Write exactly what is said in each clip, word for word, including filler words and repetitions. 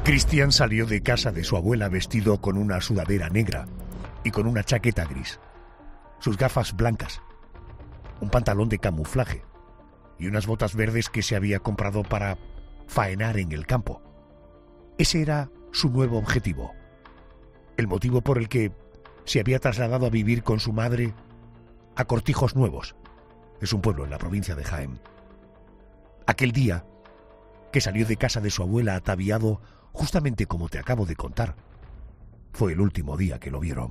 Cristian salió de casa de su abuela vestido con una sudadera negra y con una chaqueta gris, sus gafas blancas, un pantalón de camuflaje y unas botas verdes que se había comprado para faenar en el campo. Ese era su nuevo objetivo, el motivo por el que se había trasladado a vivir con su madre a Cortijos Nuevos. Es un pueblo en la provincia de Jaén. Aquel día que salió de casa de su abuela ataviado justamente como te acabo de contar, fue el último día que lo vieron.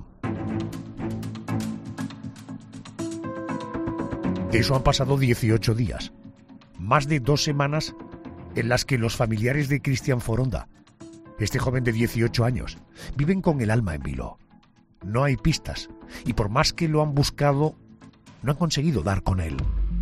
De eso han pasado dieciocho días, más de dos semanas en las que los familiares de Cristian Foronda, este joven de dieciocho años, viven con el alma en vilo. No hay pistas y por más que lo han buscado, no han conseguido dar con él.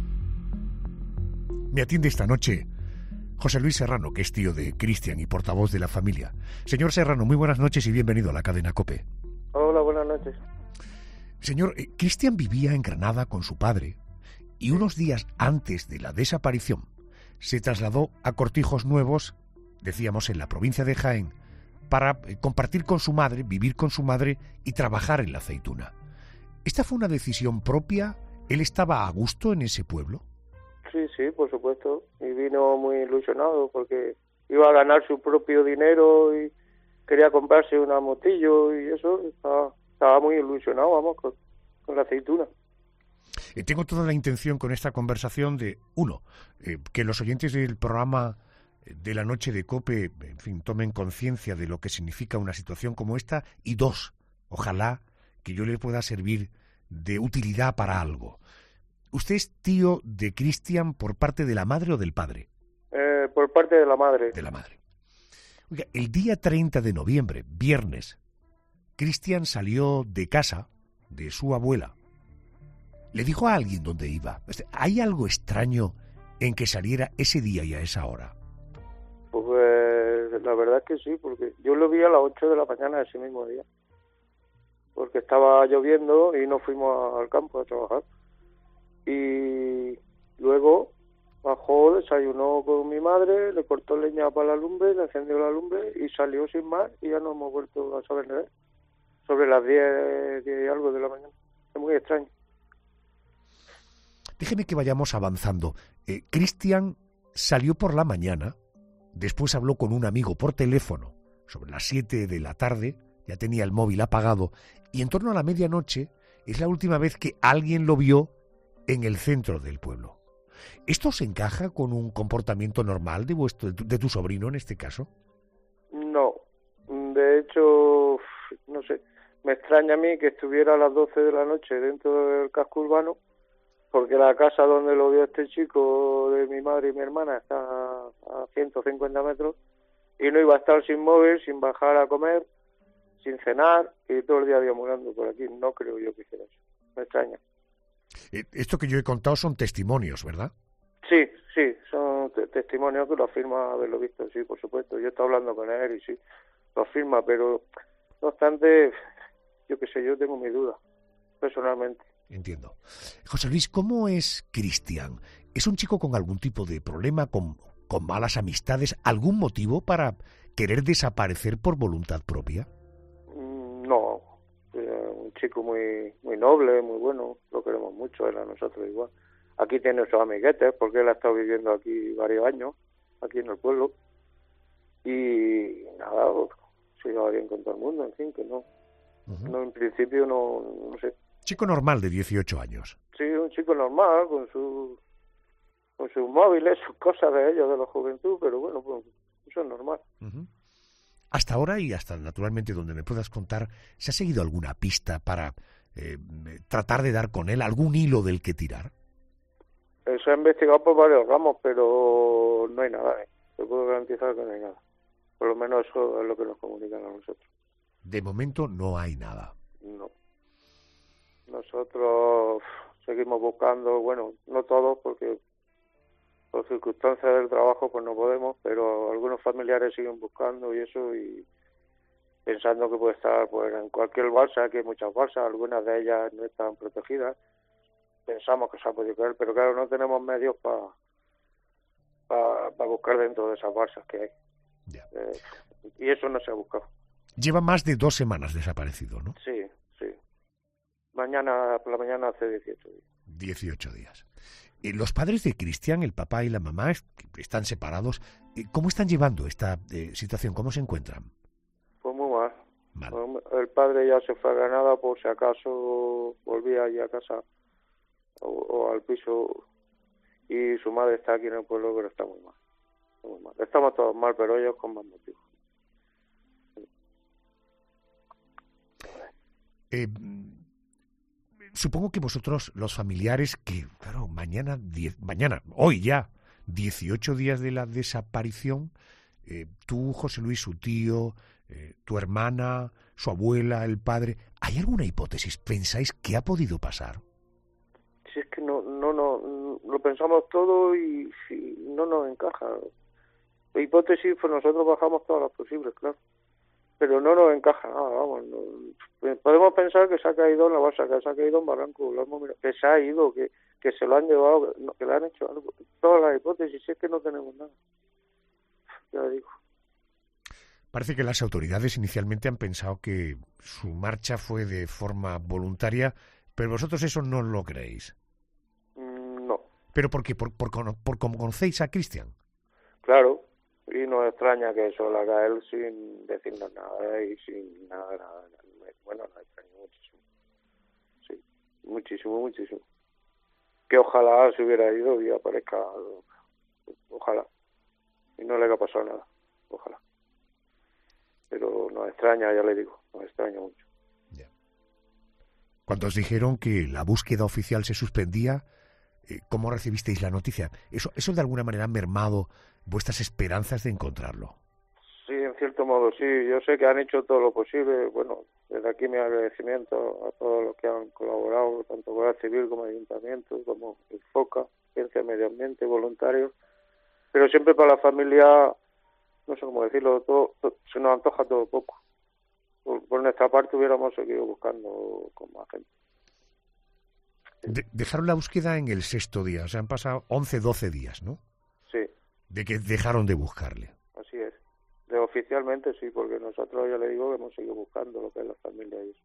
Me atiende esta noche José Luis Serrano, que es tío de Cristian y portavoz de la familia. Señor Serrano, muy buenas noches y bienvenido a la cadena COPE. Hola, buenas noches. Señor, eh, Cristian vivía en Granada con su padre y unos días antes de la desaparición se trasladó a Cortijos Nuevos, decíamos en la provincia de Jaén, para eh, compartir con su madre, vivir con su madre y trabajar en la aceituna. ¿Esta fue una decisión propia? ¿Él estaba a gusto en ese pueblo? Sí, sí, por supuesto. Y vino muy ilusionado porque iba a ganar su propio dinero y quería comprarse una motillo y eso. Estaba, estaba muy ilusionado, vamos, con, con la aceituna. Eh, tengo toda la intención con esta conversación de, uno, eh, que los oyentes del programa de la noche de COPE, en fin, tomen conciencia de lo que significa una situación como esta, y dos, ojalá que yo le pueda servir de utilidad para algo. ¿Usted es tío de Cristian por parte de la madre o del padre? Eh, por parte de la madre. De la madre. Oiga, el día treinta de noviembre, viernes, Cristian salió de casa de su abuela. ¿Le dijo a alguien dónde iba? ¿Hay algo extraño en que saliera ese día y a esa hora? Pues la verdad es que sí, porque yo lo vi a las ocho de la mañana ese mismo día. Porque estaba lloviendo y nos fuimos al campo a trabajar. Y luego bajó, desayunó con mi madre, le cortó leña para la lumbre, le encendió la lumbre y salió sin más y ya no hemos vuelto a saber nada. Sobre las diez y algo de la mañana. Es muy extraño. Déjeme que vayamos avanzando. Eh, Cristian salió por la mañana, después habló con un amigo por teléfono sobre las siete de la tarde, ya tenía el móvil apagado, y en torno a la medianoche es la última vez que alguien lo vio en el centro del pueblo. ¿Esto se encaja con un comportamiento normal de vuestro, de tu sobrino en este caso? No, de hecho, no sé, me extraña a mí que estuviera a las doce de la noche dentro del casco urbano, porque la casa donde lo vio este chico de mi madre y mi hermana está a ciento cincuenta metros y no iba a estar sin móvil, sin bajar a comer, sin cenar y todo el día deambulando por aquí. No creo yo que hiciera eso. Me extraña. Esto que yo he contado son testimonios, ¿verdad? Sí, sí, son te- testimonios que lo afirma haberlo visto, sí, por supuesto. Yo he estado hablando con él y sí, lo afirma, pero no obstante, yo qué sé, yo tengo mis dudas, personalmente. Entiendo. José Luis, ¿cómo es Cristian? ¿Es un chico con algún tipo de problema, con, con malas amistades, algún motivo para querer desaparecer por voluntad propia? Mm, No, eh, un chico muy muy noble, muy bueno, lo queremos mucho, él a nosotros igual. Aquí tiene sus amiguetes, porque él ha estado viviendo aquí varios años, aquí en el pueblo, y nada, pues, se lleva bien con todo el mundo, en fin, que no, Uh-huh. no en principio no, no sé. Chico normal de dieciocho años. Sí, un chico normal, con su con sus móviles, sus cosas de ellos, de la juventud, pero bueno, pues eso es normal. Uh-huh. Hasta ahora y hasta naturalmente donde me puedas contar, ¿se ha seguido alguna pista para eh, tratar de dar con él, algún hilo del que tirar? Eh, Se ha investigado por varios ramos, pero no hay nada, ¿eh? Te puedo garantizar que no hay nada. Por lo menos eso es lo que nos comunican a nosotros. De momento no hay nada. No. Nosotros seguimos buscando, bueno, no todos, porque por circunstancias del trabajo pues no podemos, pero algunos familiares siguen buscando y eso, y pensando que puede estar pues en cualquier balsa, aquí hay muchas balsas, algunas de ellas no están protegidas. Pensamos que se ha podido caer, pero claro, no tenemos medios para pa, pa buscar dentro de esas balsas que hay. Ya. Eh, Y eso no se ha buscado. Lleva más de dos semanas desaparecido, ¿no? Sí, sí. Mañana, por la mañana hace dieciocho días. dieciocho días. Eh, los padres de Cristian, el papá y la mamá, están separados. ¿Cómo están llevando esta eh, situación? ¿Cómo se encuentran? Pues muy mal. Mal. El padre ya se fue a Granada por si acaso volvía allí a casa o, o al piso, y su madre está aquí en el pueblo, pero está muy mal. Está muy mal. Estamos todos mal, pero ellos con más motivo. Eh, supongo que vosotros, los familiares, que claro, mañana, diez, mañana, hoy ya, dieciocho días de la desaparición, eh, tú, José Luis, su tío, eh, tu hermana, su abuela, el padre, ¿hay alguna hipótesis? ¿Pensáis qué ha podido pasar? Si es que no, no, no, lo pensamos todo y, y no nos encaja. La hipótesis, pues nosotros bajamos todas las posibles, claro. Pero no nos encaja nada, vamos. No. Podemos pensar que se ha caído en la balsa, que se ha caído en Barranco, lo hemos mirado, que se ha ido, que, que se lo han llevado, que le han hecho algo. Todas las hipótesis, si es que no tenemos nada. Ya digo. Parece que las autoridades inicialmente han pensado que su marcha fue de forma voluntaria, pero vosotros eso no lo creéis. Mm, no. ¿Pero por qué? ¿Por, por, por, por cómo conocéis a Cristian? Claro. Y nos extraña que eso lo haga él sin decirnos nada y sin nada, nada. Bueno, nos extraña muchísimo. Sí, muchísimo, muchísimo. Que ojalá se hubiera ido y aparezca, ojalá. Y no le haya pasado nada, ojalá. Pero nos extraña, ya le digo, nos extraña mucho. Yeah. Cuando os dijeron que la búsqueda oficial se suspendía, ¿cómo recibisteis la noticia? ¿Eso, eso de alguna manera ha mermado vuestras esperanzas de encontrarlo? Sí, en cierto modo, sí. Yo sé que han hecho todo lo posible. Bueno, desde aquí mi agradecimiento a todos los que han colaborado, tanto Guardia Civil como Ayuntamiento, como el FOCA, Ciencia y Medio Ambiente, voluntarios. Pero siempre para la familia, no sé cómo decirlo, todo, todo, se nos antoja todo poco. Por, por nuestra parte hubiéramos seguido buscando con más gente. De, dejaron la búsqueda en el sexto día, o sea, han pasado once, doce días, ¿no? Sí. De que dejaron de buscarle. Así es. De oficialmente sí, porque nosotros, ya le digo, que hemos seguido buscando lo que es la familia y eso.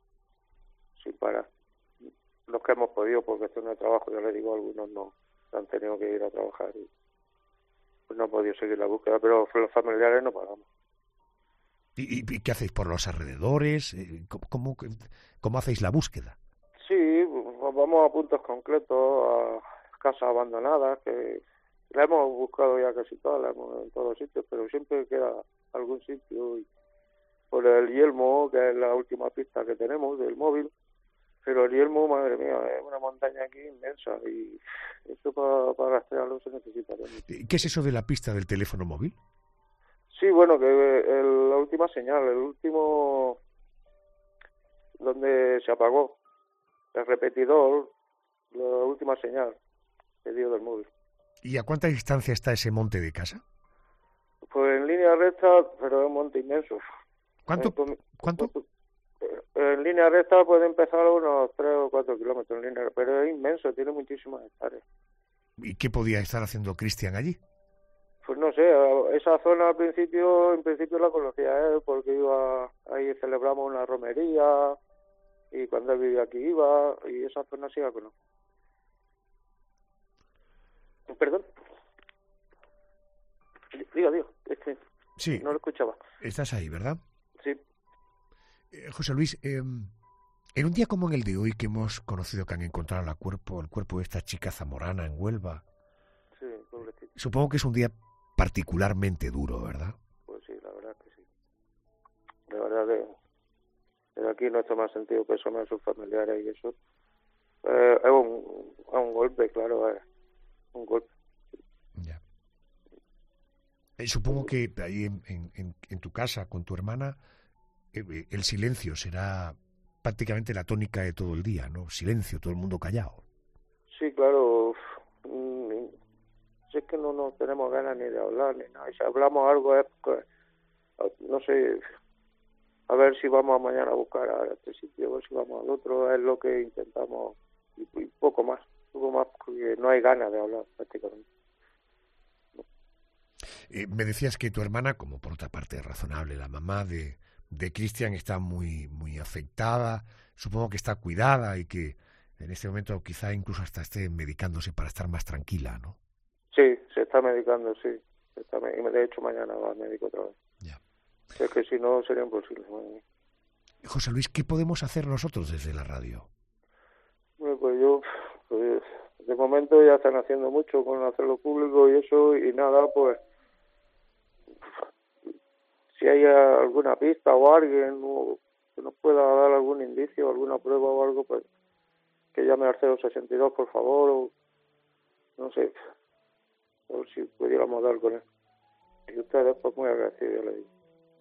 Sin parar. Los que hemos podido, porque esto no es trabajo, ya le digo, algunos no han tenido que ir a trabajar y pues no han podido seguir la búsqueda, pero los familiares no paramos. ¿Y, y, y qué hacéis por los alrededores? ¿Cómo, cómo, cómo hacéis la búsqueda? Sí, vamos a puntos concretos, a casas abandonadas, que la hemos buscado ya casi todas, la hemos en todos sitios, pero siempre queda algún sitio. Y por el Yelmo, que es la última pista que tenemos del móvil, pero el Yelmo, madre mía, es una montaña aquí inmensa y eso para, para rastrearlo se necesitaría mucho. ¿Qué es eso de la pista del teléfono móvil? Sí, bueno, que el, la última señal, el último donde se apagó. El repetidor, la última señal que dio del móvil. ¿Y a cuánta distancia está ese monte de casa? Pues en línea recta, pero es un monte inmenso. ¿Cuánto? En, ¿Cuánto? En línea recta puede empezar a unos tres o cuatro kilómetros en línea, pero es inmenso, tiene muchísimas hectáreas. ¿Y qué podía estar haciendo Cristian allí? Pues no sé, esa zona al principio, en principio la conocía él, porque iba, ahí celebramos una romería, y cuando él vivía aquí iba, y esa zona sí la conozco. ¿Perdón? Diga, diga, es que sí, no lo escuchaba. Estás ahí, ¿verdad? Sí. Eh, José Luis, eh, en un día como en el de hoy, que hemos conocido que han encontrado la cuerpo, el cuerpo de esta chica zamorana en Huelva, sí, pobrecito. Supongo que es un día particularmente duro, ¿verdad? Pues sí, la verdad que sí. La verdad que desde aquí nuestro más sentido pésame a sus familiares y eso. Eh, es un, es un golpe, claro, es un golpe. Ya. Eh, supongo que ahí en, en, en tu casa, con tu hermana, eh, el silencio será prácticamente la tónica de todo el día, ¿no? Silencio, todo el mundo callado. Sí, claro. Si es que no nos tenemos ganas ni de hablar ni nada. Y si hablamos algo es, pues, no sé, a ver si vamos mañana a buscar a este sitio, a ver si vamos al otro, es lo que intentamos, y, y poco más, poco más, porque no hay ganas de hablar prácticamente. No. Eh, me decías que tu hermana, como por otra parte es razonable, la mamá de, de Cristian está muy, muy afectada, supongo que está cuidada y que en este momento quizá incluso hasta esté medicándose para estar más tranquila, ¿no? Sí, se está medicando, sí. Se está, y de hecho mañana va al médico otra vez. Ya. Es que si no sería imposible. José Luis, ¿qué podemos hacer nosotros desde la radio? Bueno, pues yo, pues, de momento ya están haciendo mucho con hacerlo público y eso, y nada, pues si hay alguna pista o alguien o que nos pueda dar algún indicio, alguna prueba o algo, pues que llame al cero sesenta y dos, por favor, o no sé, o si pudiéramos dar con él. Y ustedes, pues muy agradecidos, le digo.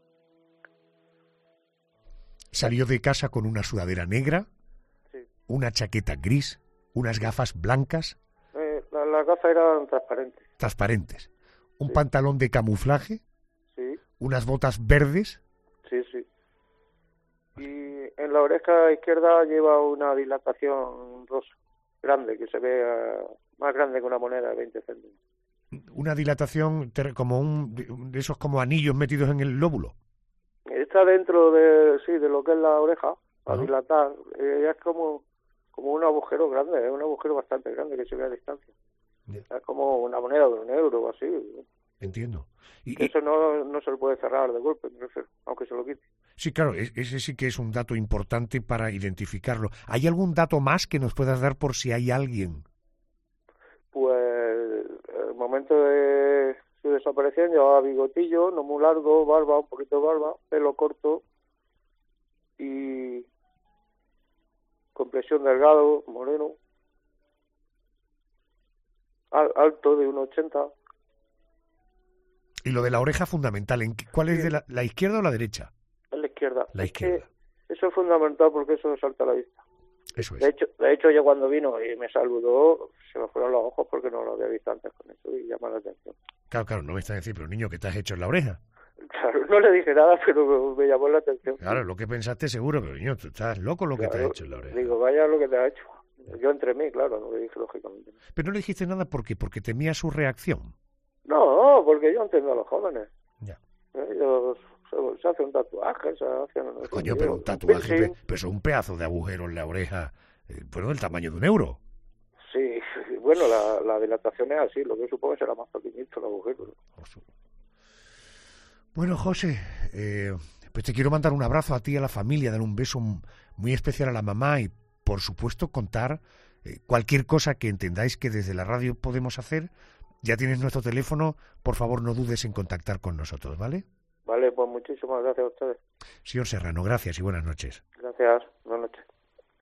Salió de casa con una sudadera negra, Sí. una chaqueta gris, unas gafas blancas. Eh, la, las gafas eran transparentes. Transparentes. Un Sí. pantalón de camuflaje, Sí, unas botas verdes. sí, sí. Y en la oreja izquierda lleva una dilatación rosa, grande, que se ve uh, más grande que una moneda de veinte céntimos. Una dilatación ter- como un de esos como anillos metidos en el lóbulo. Está dentro de, sí, de lo que es la oreja, a Ajá. dilatar. Eh, es como, como un agujero grande, es un agujero bastante grande que se ve a distancia. Ya. Es como una moneda de un euro o así. Entiendo. Y, Que y- eso no, no se le puede cerrar de golpe, me refiero, aunque se lo quite. sí, claro, e- ese sí que es un dato importante para identificarlo. ¿Hay algún dato más que nos puedas dar por si hay alguien? Pues el momento de su desaparición llevaba bigotillo, no muy largo, barba, un poquito de barba, pelo corto y complexión delgado, moreno, al- alto de uno ochenta. Y lo de la oreja fundamental, ¿en qué- ¿cuál es Sí. de la, la izquierda o la derecha? En la izquierda. La Es izquierda. que eso es fundamental porque eso salta a la vista. Eso De es. hecho, de hecho, yo cuando vino y me saludó, se me fueron los ojos porque no lo había visto antes con eso y llama la atención. Claro, claro, no me estás diciendo, pero niño, ¿qué te has hecho en la oreja? Claro, no le dije nada, pero me llamó la atención. Claro, lo que pensaste seguro, pero niño, tú estás loco lo que te Claro, has hecho en la oreja. Digo, vaya lo que te ha hecho. Yo entre mí, claro, no le dije lógicamente. Pero no le dijiste nada porque porque temía su reacción. No, porque yo entiendo a los jóvenes. Ya. Ellos se, se hacen un tatuaje, se hacen... no sé, Coño, pero un tatuaje, piercing. pe- pero eso es un pedazo de agujero en la oreja, eh, bueno, del tamaño de un euro. Sí, bueno, la, la dilatación es así, lo que supongo que será más pequeñito el agujero. Bueno, José, eh, pues te quiero mandar un abrazo a ti y a la familia, dar un beso muy especial a la mamá y, por supuesto, contar eh, cualquier cosa que entendáis que desde la radio podemos hacer. Ya tienes nuestro teléfono, por favor no dudes en contactar con nosotros, ¿vale? Vale, pues muchísimas gracias a ustedes. Señor Serrano, gracias y buenas noches. Gracias, buenas noches.